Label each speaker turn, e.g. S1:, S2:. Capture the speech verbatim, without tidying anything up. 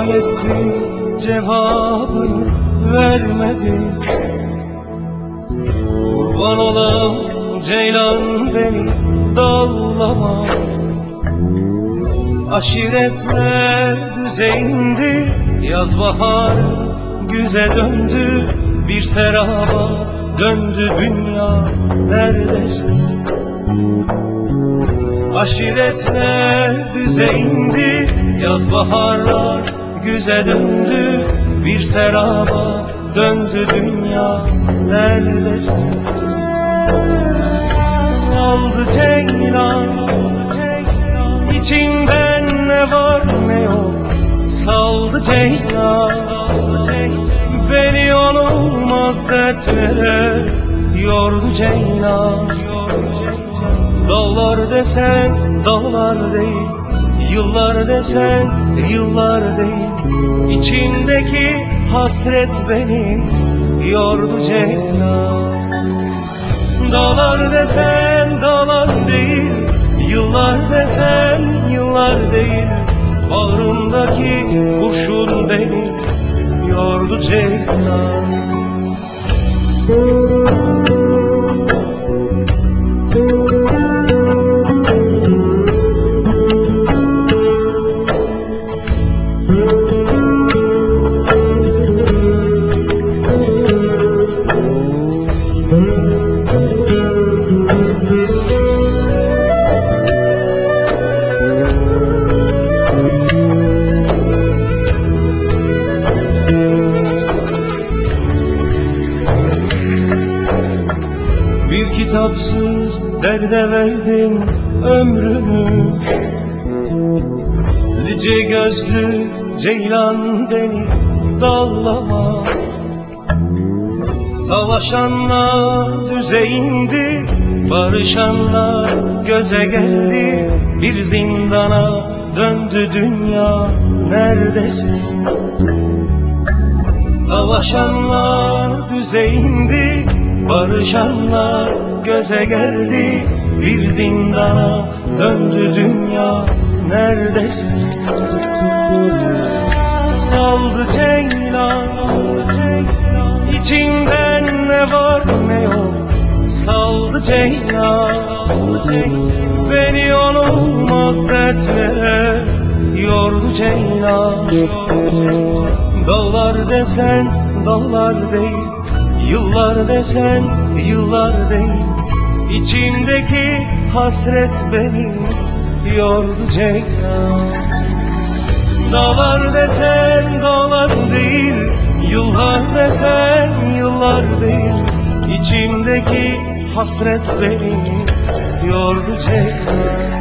S1: ettim, cevabını vermedin. Kurban olam ceylan beni dağlama. Aşiretler düze indi, yaz bahar güze döndü. Bir seraba döndü dünya, neredesin? Aşiretler düze indi, yaz baharlar güze döndü. Bir seraba döndü dünya, neredesin? Aldı ceylan, içinden ne var ne yok, saldı ceylan. Beni olmaz dertlere yordu ceylan. Dağlar desen dağlar değil, yıllar desen yıllar değil. İçimdeki hasret beni yordu ceylan. Dağlar desen dağlar değil, yıllar desen yıllar değil. Bağrımdaki kuşun beni yordu ceylan. Bir kitapsız derde verdim ömrümü. Lice gözlü ceylan beni dağlama. Savaşanlar düze indi, barışanlar göze geldi. Bir zindana döndü dünya, neredesin? Savaşanlar düze indi, barışanlar göze geldi. Bir zindana döndü dünya, neredesin? Aldı ceylan, içinden ne var ne yok, saldı ceylan. Beni olmaz dertlere yordu ceylan. Dağlar desen dağlar değil, yıllar desen yıllar değil. İçimdeki hasret beni yordu ceylan. Dağlar desen dağlar değil, yıllar desen yıllar değil. İçimdeki hasret beni yordu ceylan.